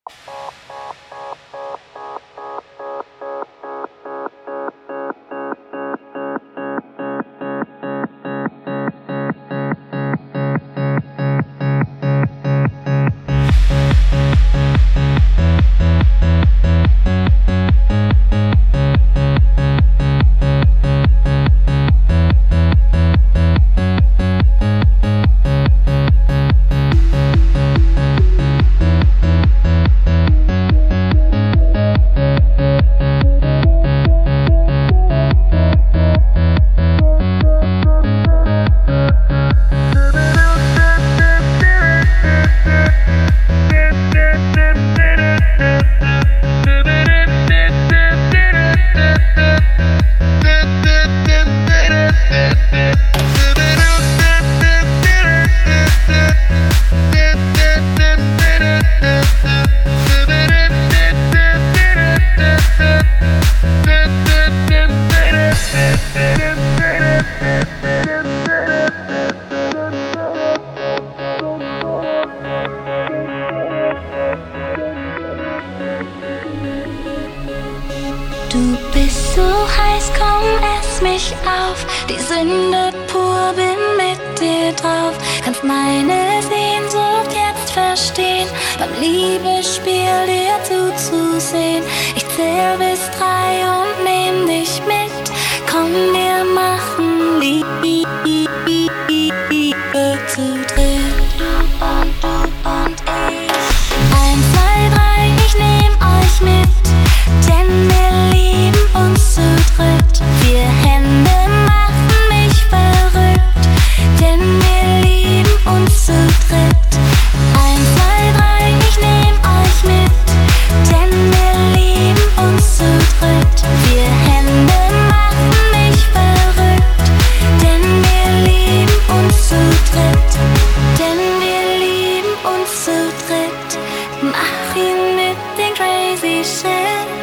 Du bist so heiß, komm, ess mich auf. Die Sünde pur, bin mit dir drauf. Kannst meine Sehnsucht jetzt verstehen, beim Liebesspiel dir zuzusehen. Ich zähl bis 3 und nehm dich mit. Komm, wir machen Liebe zu dritt. Du und ich. 1, 2, 3, ich nehm euch mit. Denn wir lieben uns zu dritt. 4 Hände machen mich verrückt. Denn wir lieben uns zu dritt. 1, 2, 3, ich nehm euch mit. Denn wir lieben uns zu dritt. 4 Hände machen mich verrückt. Denn wir lieben uns zu dritt. Denn wir lieben uns zu dritt. Mach ihn mit den crazy shit.